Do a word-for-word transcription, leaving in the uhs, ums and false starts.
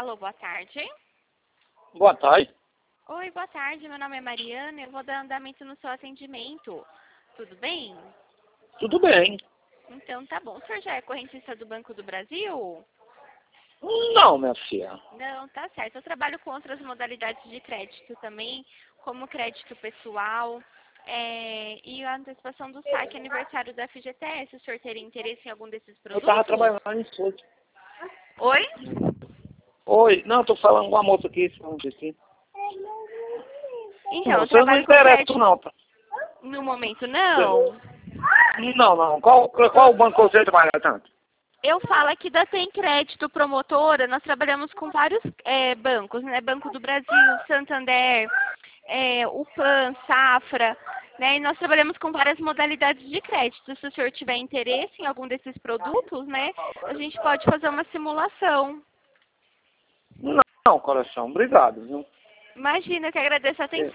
Alô, boa tarde. Boa tarde. Oi, boa tarde. Meu nome é Mariana. Eu vou dar andamento no seu atendimento. Tudo bem? Tudo bem. Então tá bom. O senhor já é correntista do Banco do Brasil? Não, minha filha. Não, tá certo. Eu trabalho com outras modalidades de crédito também, como crédito pessoal é, e a antecipação do saque aniversário da F G T S. O senhor teria interesse em algum desses Eu produtos? tava trabalhando lá em Souza. Oi? Oi. Não, tô falando com uma moça aqui. falando aqui. Então, Não, eu você não trabalho com interessa crédito não. Tá? no momento, não. Não, não. Qual, qual banco você trabalha tanto? Eu falo aqui da Tem Crédito Promotora, nós trabalhamos com vários é, bancos, né? Banco do Brasil, Santander, é, o Pan, Safra, né? E nós trabalhamos com várias modalidades de crédito. Se o senhor tiver interesse em algum desses produtos, né? A gente pode fazer uma simulação. Não, não, coração. Obrigado, viu? Imagina, que agradeço a atenção.